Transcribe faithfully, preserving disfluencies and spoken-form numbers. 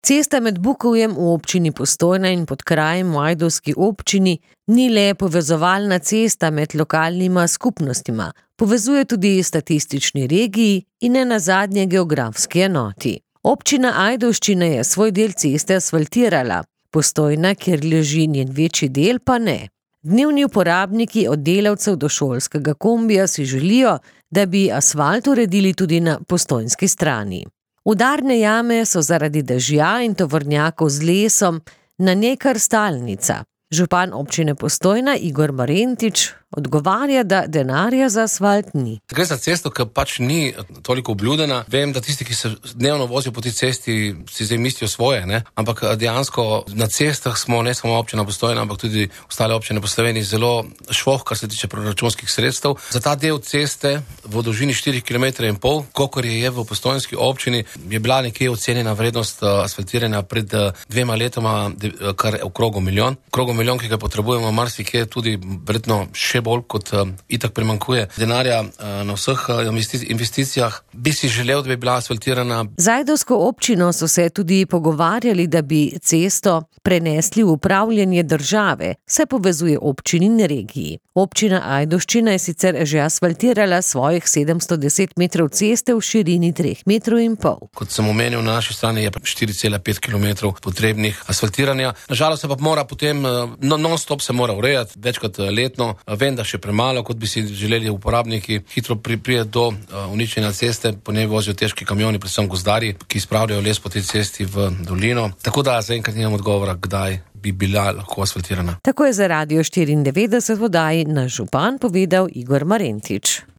Cesta med Bukovjem v občini Postojna in Podkrajem v ajdovski občini ni le povezovalna cesta med lokalnima skupnostima, povezuje tudi statistični regiji in ne nazadnje geografski enoti. Občina Ajdovščina je svoj del ceste asfaltirala, Postojna, kjer leži njen večji del, pa ne. Dnevni uporabniki od delavcev do šolskega kombija si želijo, da bi asfalt uredili tudi na postojnski strani. Udarne jame so zaradi dežja in tovornjakov z lesom na njej kar stalnica. Župan občine Postojna Igor Marentič odgovarja, da denarja za asfalt ni. Gre za cesto, ki pač ni toliko obljudena. Vem, da tisti, ki se dnevno vozijo po tej cesti, si zdaj mislijo svoje, ne? Ampak dejansko na cestah smo ne samo občina Postojna, ampak tudi ostale občine po Sloveniji zelo švoh, kar se tiče proračunskih sredstev. Za ta del ceste v dolžini štiri kilometre in pol, kolikor je v postojnski občini, je bila nekje ocenjena vrednost asfaltiranja pred dvema letoma, kar okrogo milijon. Okrogo milijon, ki ga potrebujemo marsikje, tudi verjetno še bolj kot um, itak primanjkuje denarja uh, na vseh uh, investicijah. Bi si želel, da bi bila asfaltirana. Z ajdovsko občino so se tudi pogovarjali, da bi cesto prenesli v upravljanje države, saj povezuje občini in regiji. Občina Ajdovščina je sicer že asfaltirala svojih sedemsto deset metrov ceste v širini treh metrov in pol. Kot sem omenil, na naši strani je štiri cela pet kilometrov potrebnih asfaltiranja. Nažalost se pa mora potem, no, non-stop se mora urejati, večkrat letno. Vem, da še premalo, kot bi si želeli uporabniki. Hitro pride do uh, uničenja ceste, po njej vozijo težki kamioni, predvsem gozdarji, ki spravljajo les po tej cesti v dolino. Tako da zaenkrat nimam odgovora, kdaj bi bila lahko asfaltirana. Tako je za Radio štiriindevetdeset v oddaji Naš župan povedal Igor Marentič.